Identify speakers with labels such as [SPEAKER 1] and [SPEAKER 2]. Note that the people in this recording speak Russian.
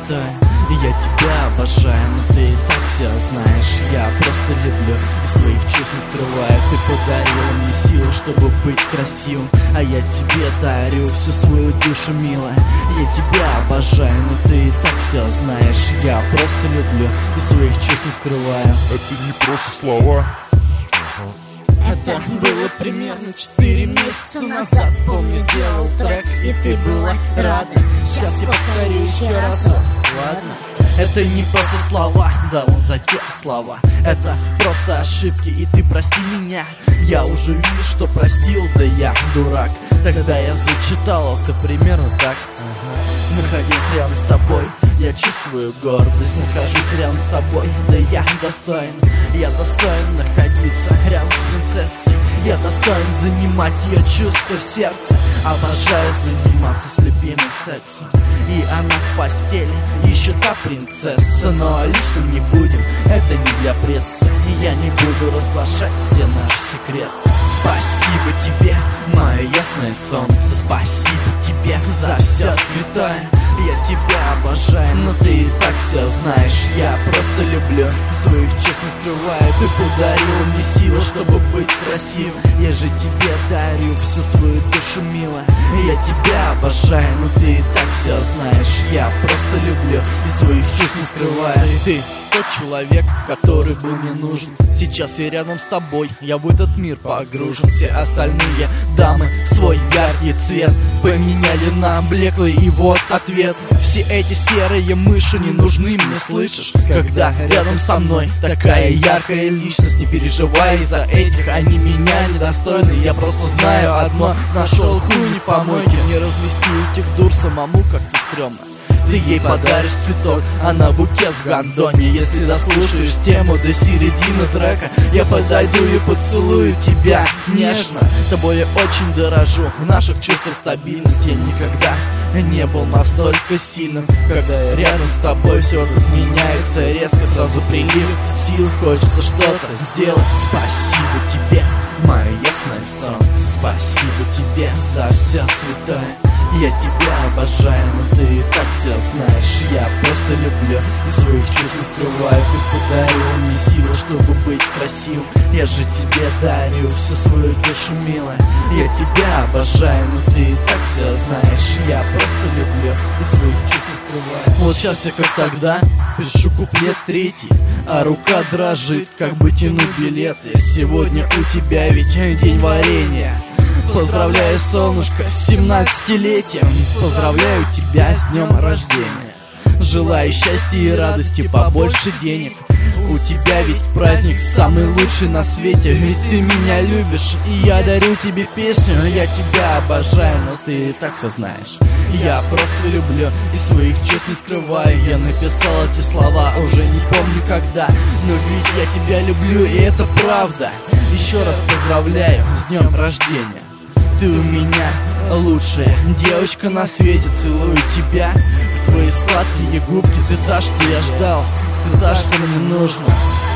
[SPEAKER 1] святая. Я тебя обожаю, но ты и так все знаешь. Я просто люблю и своих чувств не скрываю. Ты подарила мне силу, чтобы быть красивым, а я тебе дарю всю свою душу, милая. Я тебя обожаю, но ты и так все знаешь. Я просто люблю и своих чувств не скрываю.
[SPEAKER 2] Это не просто слова.
[SPEAKER 3] Это было примерно 4 месяца назад. Помню, сделал трек, и ты была рада. Сейчас я повторю еще разок.
[SPEAKER 1] Ладно, это не просто слова, да вон за те слова. Это просто ошибки, и ты прости меня. Я уже вижу, что простил, да я дурак. Тогда я зачитал это примерно так. Находясь рядом с тобой, я чувствую гордость. Нахожусь рядом с тобой, да я достоин. Я достоин находиться рядом с принцессой. Я достоин занимать ее чувства в сердце. Обожаю заниматься с любимой сексом. И она в постели, еще та принцесса. Но о личном не будем, это не для прессы. Я не буду разглашать все наши секреты. Спасибо тебе, мое ясное солнце. Спасибо тебе за все, святая. Я тебя обожаю, но ты и так все знаешь. Я просто люблю и своих чувств не скрываю. Ты подарила мне силу, чтобы быть красивым. Я же тебе дарю всю свою душу, милая. Я тебя обожаю, но ты и так все знаешь. Я просто люблю и своих чувств не скрываю. Ты тот человек, который был мне нужен. Сейчас я рядом с тобой, я в этот мир погружен. Все остальные дамы свой яркий цвет поменяли на блеклый, и вот ответ. Все эти серые мыши не нужны мне, слышишь? Когда рядом со мной такая яркая личность. Не переживай из-за этих, они меня недостойны. Я просто знаю одно: нашел хуй не помойки. Не развести этих дур самому как-то стрёмно. Ты ей подаришь цветок, она букет в гондоне. Если дослушаешь тему до середины трека, я подойду и поцелую тебя нежно. Тобой я очень дорожу, в наших чувствах стабильность. Я никогда не был настолько сильным. Когда я рядом с тобой, все тут меняется резко. Сразу прилив сил, хочется что-то сделать. Спасибо тебе, мое ясное солнце. Спасибо тебе за все, святая. Я тебя обожаю, но ты и так все знаешь. Я просто люблю и своих чувств не скрываю. Ты подарила мне силу, чтобы быть красивым. Я же тебе дарю всю свою душу, милая. Я тебя обожаю, но ты и так все знаешь. Я просто люблю и своих чувств не скрываю. Вот сейчас я как тогда пишу куплет третий, а рука дрожит, как бы тяну билеты. Сегодня у тебя ведь день варенья. Поздравляю, солнышко, с 17-летием. Поздравляю тебя с днем рождения. Желаю счастья и радости, побольше денег. У тебя ведь праздник самый лучший на свете. Ведь ты меня любишь, и я дарю тебе песню. Я тебя обожаю, но ты и так все знаешь. Я просто люблю и своих чувств не скрываю. Я написал эти слова уже не помню когда, но ведь я тебя люблю, и это правда. Еще раз поздравляю с днем рождения. Ты у меня лучшая девочка на свете. Целую тебя в твои сладкие губки. Ты та, что я ждал, ты та, что мне нужно.